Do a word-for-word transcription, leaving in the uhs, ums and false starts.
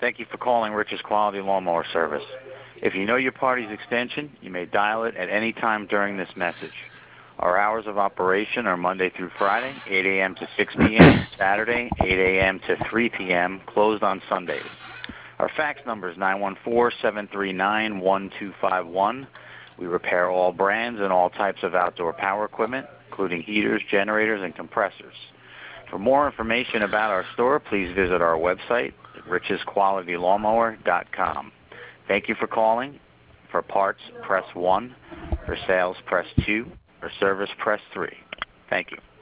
Thank you for calling Rich's Quality Lawnmower Service. If you know your party's extension, you may dial it at any time during this message. Our hours of operation are Monday through Friday, eight A M to six P M, Saturday, eight A M to three P M, closed on Sundays. Our fax number is nine one four, seven three nine, one two five one. We repair all brands and all types of outdoor power equipment, including heaters, generators, and compressors. For more information about our store, please visit our website at riches quality lawnmower dot com. Thank you for calling. For parts, press one. For sales, press two. For service, press three. Thank you.